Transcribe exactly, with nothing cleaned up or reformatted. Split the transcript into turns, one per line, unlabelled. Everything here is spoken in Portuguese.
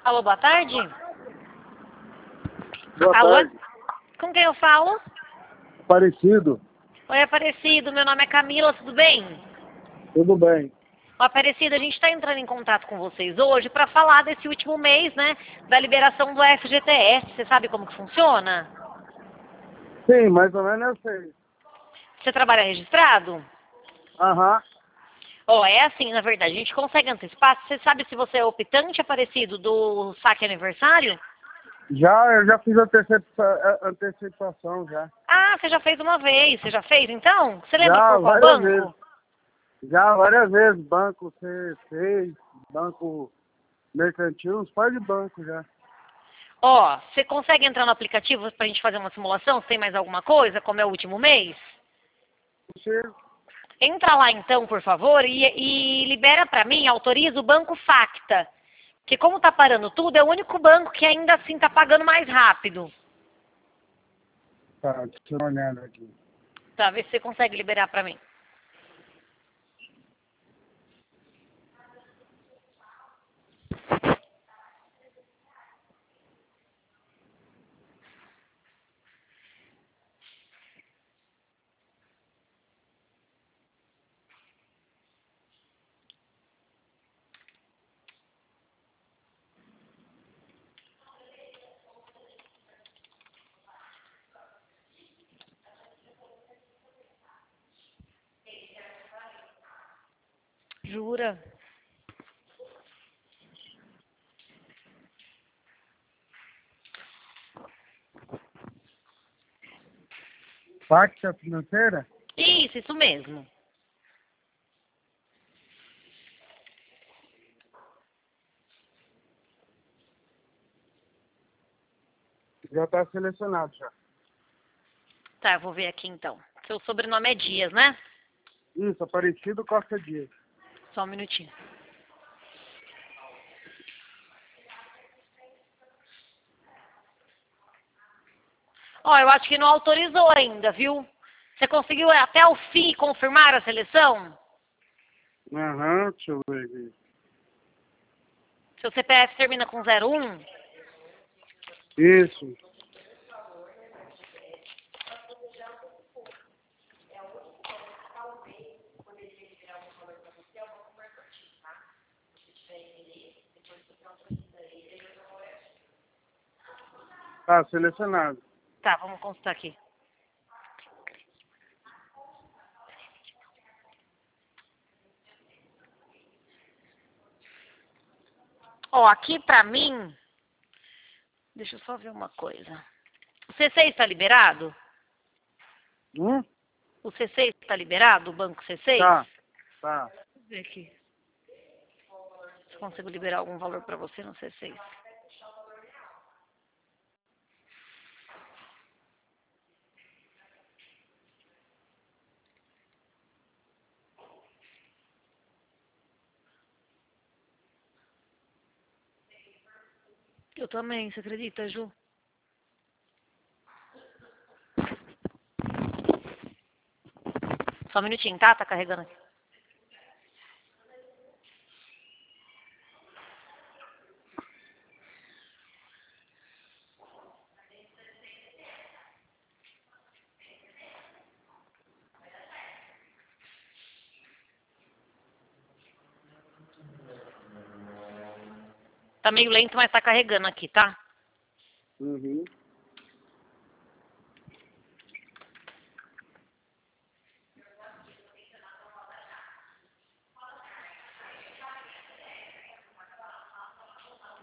Alô, boa tarde.
Boa
Alô?
tarde.
Com quem eu falo?
Aparecido.
Oi, Aparecido. Meu nome é Camila, tudo bem?
Tudo bem.
Ô, Aparecido, a gente está entrando em contato com vocês hoje para falar desse último mês, né? Da liberação do F G T S. Você sabe como que funciona?
Sim, mais ou menos eu sei.
Você trabalha registrado?
Aham.
Ó, é assim, na verdade, a gente consegue antecipar. Você sabe se você é optante, Aparecido, do saque aniversário?
Já, eu já fiz antecipa- antecipação já.
Ah, você já fez uma vez. Você já fez, então? Você lembra
Já
por qual
várias
banco?
vezes. Já várias vezes. Banco C seis, banco mercantil, uns par de banco já.
Ó, você consegue entrar no aplicativo pra gente fazer uma simulação? Se tem mais alguma coisa, como é o último mês?
Você,
Entra lá então, por favor, e, e libera pra mim, autoriza o banco Facta. Que como tá parando tudo, é o único banco que ainda assim tá pagando mais rápido.
tá, deixa eu dar uma olhada aqui.
Tá, vê se você consegue liberar pra mim. Jura?
Facta financeira?
Isso, isso mesmo.
Já está selecionado já.
Tá, eu vou ver aqui então. Seu sobrenome é Dias, né?
Isso, Aparecido Costa Dias.
Só um minutinho. Ó, eu acho que não autorizou ainda, viu? Você conseguiu até o fim confirmar a seleção?
Aham, deixa eu ver aqui.
Seu C P F termina com zero um?
Isso. Tá selecionado.
Tá, vamos consultar aqui. Ó, aqui pra mim... Deixa eu só ver uma coisa. O C seis tá liberado?
Hum?
O C seis tá liberado? O banco C seis?
Tá, tá.
Deixa eu ver aqui. Se eu consigo liberar algum valor pra você no C seis. Eu também, você acredita, Ju? Só um minutinho, tá? Tá carregando aqui. Tá meio lento, mas tá carregando aqui, tá?
Uhum.